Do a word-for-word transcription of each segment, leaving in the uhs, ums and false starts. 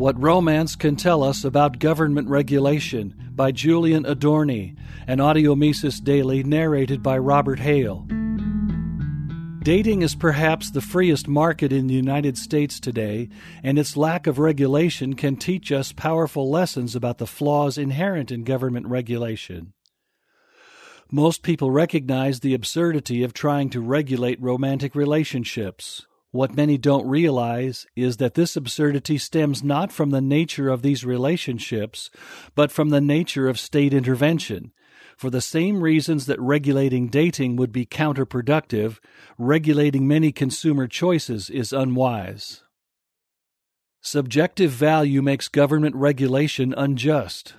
What Romance Can Tell Us About Government Regulation by Julian Adorni, an Audiomesis Daily narrated by Robert Hale. Dating is perhaps the freest market in the United States today, and its lack of regulation can teach us powerful lessons about the flaws inherent in government regulation. Most people recognize the absurdity of trying to regulate romantic relationships. What many don't realize is that this absurdity stems not from the nature of these relationships, but from the nature of state intervention. For the same reasons that regulating dating would be counterproductive, regulating many consumer choices is unwise. Subjective value makes government regulation unjust.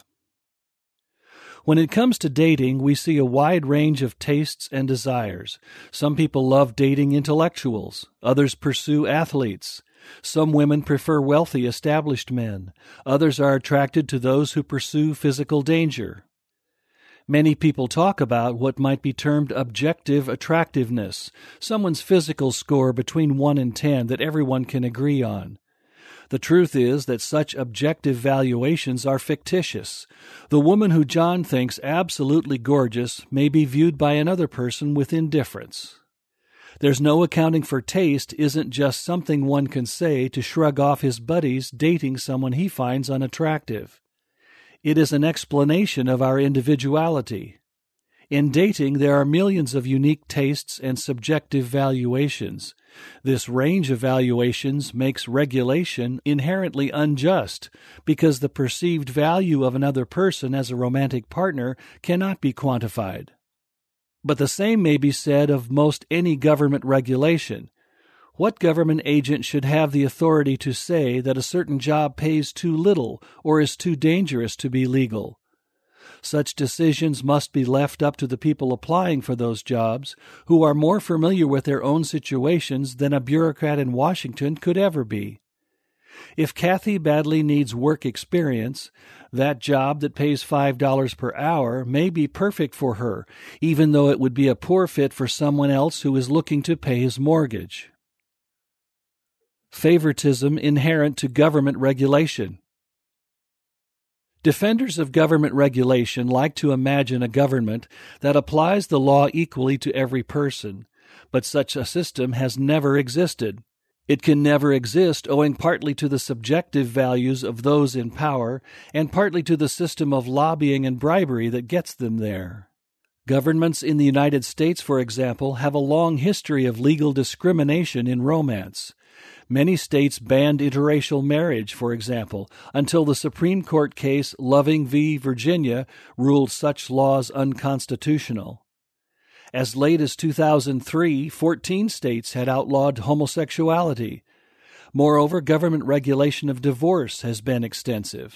When it comes to dating, we see a wide range of tastes and desires. Some people love dating intellectuals. Others pursue athletes. Some women prefer wealthy, established men. Others are attracted to those who pursue physical danger. Many people talk about what might be termed objective attractiveness, someone's physical score between one and ten that everyone can agree on. The truth is that such objective valuations are fictitious. The woman who John thinks absolutely gorgeous may be viewed by another person with indifference. There's no accounting for taste isn't just something one can say to shrug off his buddies dating someone he finds unattractive. It is an explanation of our individuality. In dating, there are millions of unique tastes and subjective valuations. This range of valuations makes regulation inherently unjust because the perceived value of another person as a romantic partner cannot be quantified. But the same may be said of most any government regulation. What government agent should have the authority to say that a certain job pays too little or is too dangerous to be legal? Such decisions must be left up to the people applying for those jobs, who are more familiar with their own situations than a bureaucrat in Washington could ever be. If Kathy badly needs work experience, that job that pays five dollars per hour may be perfect for her, even though it would be a poor fit for someone else who is looking to pay his mortgage. Favoritism inherent to government regulation. Defenders of government regulation like to imagine a government that applies the law equally to every person, but such a system has never existed. It can never exist owing partly to the subjective values of those in power and partly to the system of lobbying and bribery that gets them there. Governments in the United States, for example, have a long history of legal discrimination in romance. Many states banned interracial marriage, for example, until the Supreme Court case Loving v. Virginia ruled such laws unconstitutional. As late as two thousand three, fourteen states had outlawed homosexuality. Moreover, government regulation of divorce has been extensive.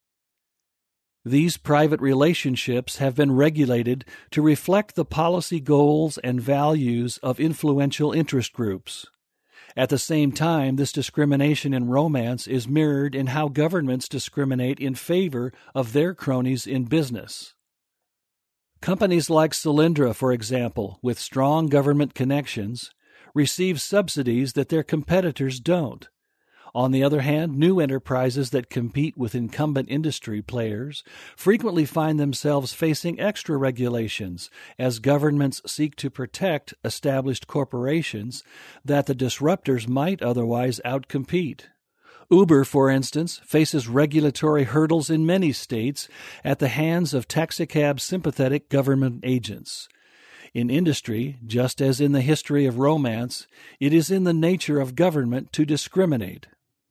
These private relationships have been regulated to reflect the policy goals and values of influential interest groups. At the same time, this discrimination in romance is mirrored in how governments discriminate in favor of their cronies in business. Companies like Solyndra, for example, with strong government connections, receive subsidies that their competitors don't. On the other hand, new enterprises that compete with incumbent industry players frequently find themselves facing extra regulations as governments seek to protect established corporations that the disruptors might otherwise outcompete. Uber, for instance, faces regulatory hurdles in many states at the hands of taxicab-sympathetic government agents. In industry, just as in the history of romance, it is in the nature of government to discriminate.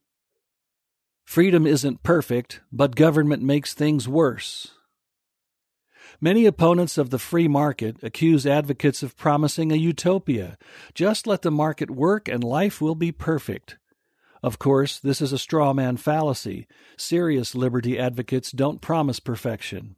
Freedom isn't perfect, but government makes things worse. Many opponents of the free market accuse advocates of promising a utopia. Just let the market work and life will be perfect. Of course, this is a straw man fallacy. Serious liberty advocates don't promise perfection.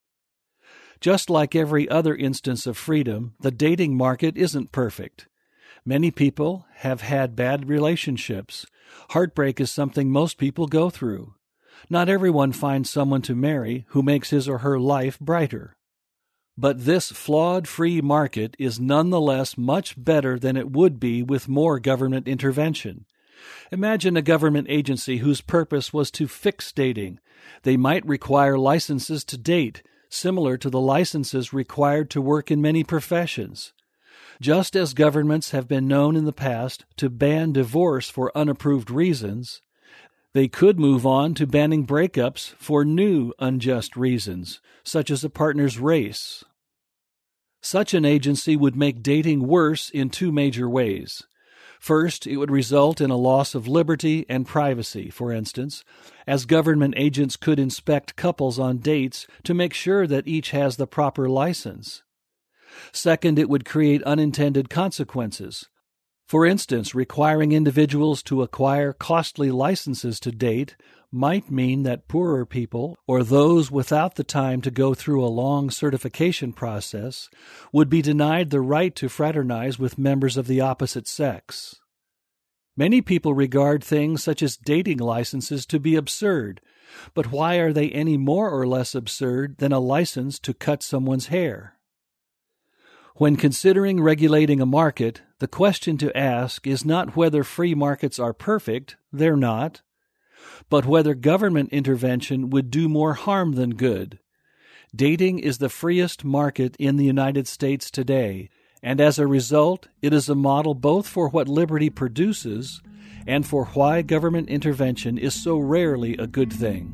Just like every other instance of freedom, the dating market isn't perfect. Many people have had bad relationships. Heartbreak is something most people go through. Not everyone finds someone to marry who makes his or her life brighter. But this flawed free market is nonetheless much better than it would be with more government intervention. Imagine a government agency whose purpose was to fix dating. They might require licenses to date, similar to the licenses required to work in many professions. Just as governments have been known in the past to ban divorce for unapproved reasons, they could move on to banning breakups for new unjust reasons, such as a partner's race. Such an agency would make dating worse in two major ways. First, it would result in a loss of liberty and privacy, for instance, as government agents could inspect couples on dates to make sure that each has the proper license. Second, it would create unintended consequences. For instance, requiring individuals to acquire costly licenses to date might mean that poorer people, or those without the time to go through a long certification process, would be denied the right to fraternize with members of the opposite sex. Many people regard things such as dating licenses to be absurd, but why are they any more or less absurd than a license to cut someone's hair? When considering regulating a market, the question to ask is not whether free markets are perfect, they're not, but whether government intervention would do more harm than good. Dating is the freest market in the United States today, and as a result, it is a model both for what liberty produces and for why government intervention is so rarely a good thing.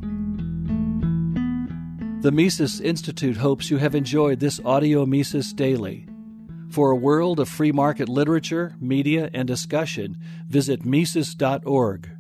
The Mises Institute hopes you have enjoyed this Audio Mises Daily. For a world of free market literature, media, and discussion, visit Mises dot org.